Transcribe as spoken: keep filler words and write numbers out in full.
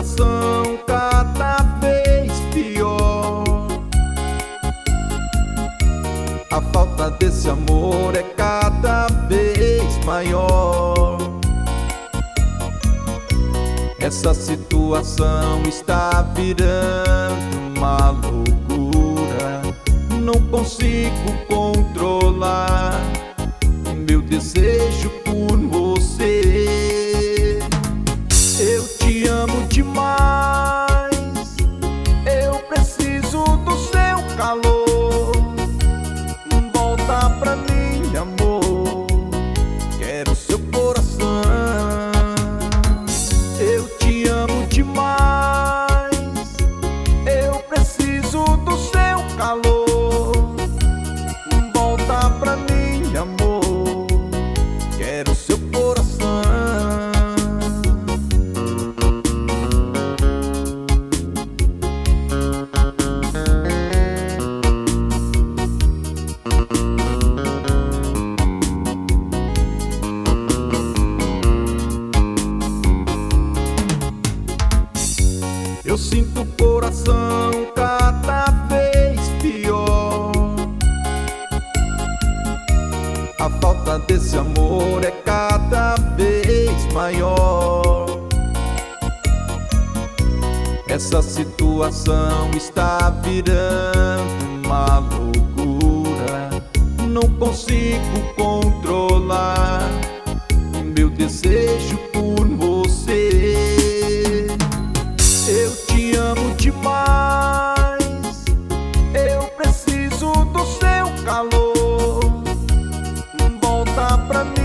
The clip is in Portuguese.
situação cada vez pior. A falta desse amor é cada vez maior. Essa situação está virando uma loucura. Não consigo controlar meu desejo por você. Eu te amo demais, eu preciso do seu calor. Volta pra mim, amor, quero seu coração. Eu te amo demais, eu preciso do seu calor. Volta pra mim, amor, quero seu coração. Eu sinto o coração cada vez pior. A falta desse amor é cada vez maior. Essa situação está virando uma loucura. Não consigo controlar meu desejo por você. Eu te amo demais, eu preciso do seu calor. Volta pra mim,